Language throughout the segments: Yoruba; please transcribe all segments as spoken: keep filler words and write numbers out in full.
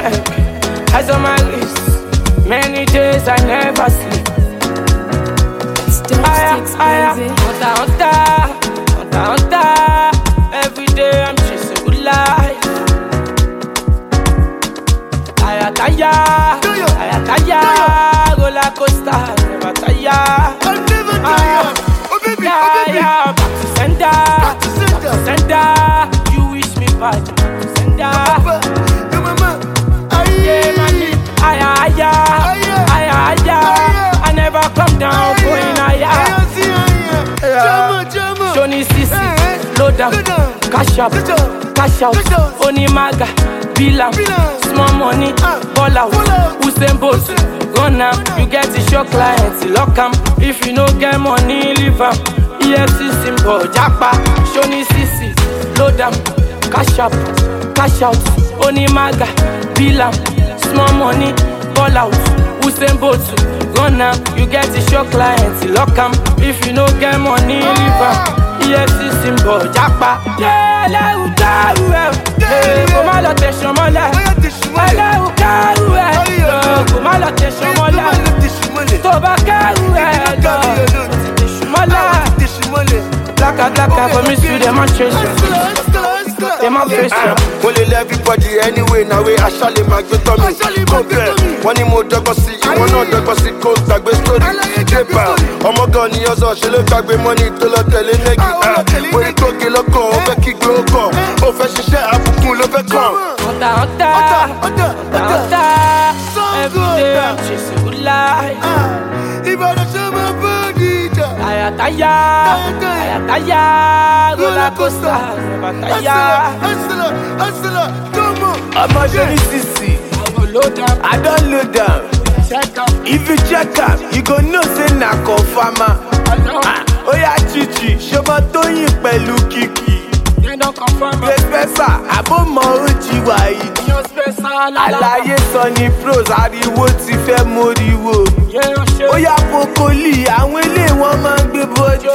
neck, eyes on my wrist. Many days I never sleep. Aya, aya, hunter, hunter, hunter, hunter. Every day I'm chasing good life. Aya, taya, aya, taya, roller coaster, never tire. I'll never tire. Oh baby, Yeah, oh baby. yeah, back to sender, Back to sender. sender. You wish me bad, back to sender. Papa, your mama. Aye. Yeah, man, aya, aya, Aya. aya, aya. I never come down, going Aye, higher. see, aye. Jama, jama. Shoni Sisi, Eh, low down, low down. cash up, Cash up. cash out, Cash out. Onimaga, Bilam, Bilam. small money, Ah. ball out, Ball out. Usain Bolt, run am, you get it, your clients, lock am. If you no get money, leave am. E F C symbol, Japa, Shoni Sisi, low down, cash up, cash out, Onimaga, Bilam, small money, ball out, Usain Bolt, run am, you get it, your clients, lock am. If you no get money, leave am. E F C symbol, Japa. Yeah, lẹ́rù kárù ẹ̀. Ee, kò má lọ tẹ̀sán mọ́lẹ̀. Oya tẹ̀sí mọ́lẹ̀. Ẹlẹ́rù kárù ẹ̀. Oya, Ee, kò má lọ tẹ̀sán mọ́lẹ̀. Kò má lọ tẹ̀sí mọ́lẹ̀. Tó bá kárù ẹ̀ lọ, tẹ̀sán mọ́lẹ̀. Tẹ̀sí mọ́lẹ̀. Blacka blacka for me to demonstration. Demonstration. Mo lè lé everybody anyway na way aṣálẹ̀ máa gbé tọ́ mi. Kó bẹ̀ wọ́n ní mo dọ́gbọ́n sí ìwọ náà dọ́gbọ́n sí kó gbàgbé sórí. Débà ọmọ gan ni ọ̀sán ṣe ló gbàgbé mọ́ni tó lọ tẹ̀lé nẹ́gì. Mo rí tóge lọ́kàn ó fẹ́ kí gbé ó kàn. Ó fẹ́ ṣiṣẹ́ àbùkù ló fẹ́ kàn. Hunter, hunter, hunter, hunter. Every day I'm chasing good life. Ìbàdàn ṣe máa bọ́ gíjà. Ayataya, ayataya, roller coaster, never tire. Hustler, hustler, come on. I'ma Shoni Sisi, I don't load am. If you check am, you go know say na confirmer. Ah, oya chichi, ṣọmọ Tóyìn pẹ̀lú Kiki. Pẹ́pẹ́sà, àbọ̀mọ̀ ojì wàyí. Àlàyé sọ ní pros, ariwo ti fẹ́ moriwo. Oya Pokoli, àwọn ilé wọn máa ń gbé bọ́dì.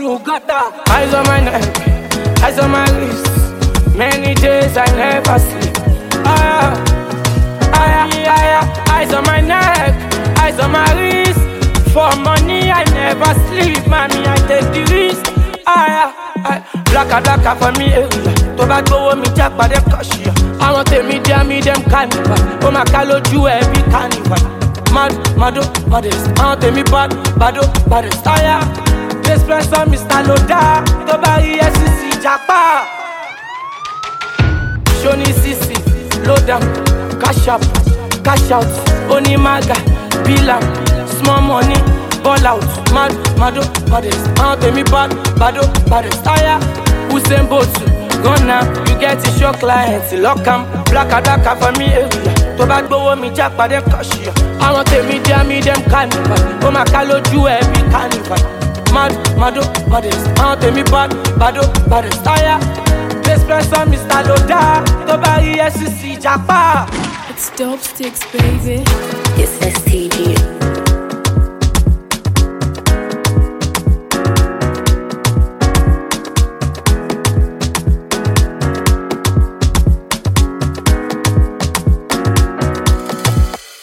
Eyes on my neck, eyes on my wrist. Many days I never sleep. Aya, aya, aya, eyes on my neck, eyes on my wrist. For money I never sleep, mommy I take the risk. Aya, aya, blacka blacka for me area. Tó bá gbówó mi já pàdé kọ́ṣíà. Àwọn tèmi dí àmì dem carnival. Ó máa ká lójú ẹ̀ bí carnival. Mad, mado, modest. Àwọn tèmi bad, bado, baddest. Aya, Espresso Mister Loda. Tó bá rí F C C Japa. Shoni Sisi, low down, cash up, cash out, Onimaga, Bilam, small money, ball out, mad, mado, modest. Àwọn tèmi bad, bado, baddest. Aya, Usain Bolt, run am, you get it, your clients, lock am. Blacka blacka for me area. Tó bá gbówó mi já pàdé kọ́ṣíà. Àwọn tèmi dí àmì dem carnival. Ó máa ká lójú ẹ̀ bí carnival. Mad, mado, modest. Àwọn tèmi bad, bado, baddest. Aya, Espresso Mister Loda. Tó bá rí F C C Japa. It's dope sticks, baby. It's S T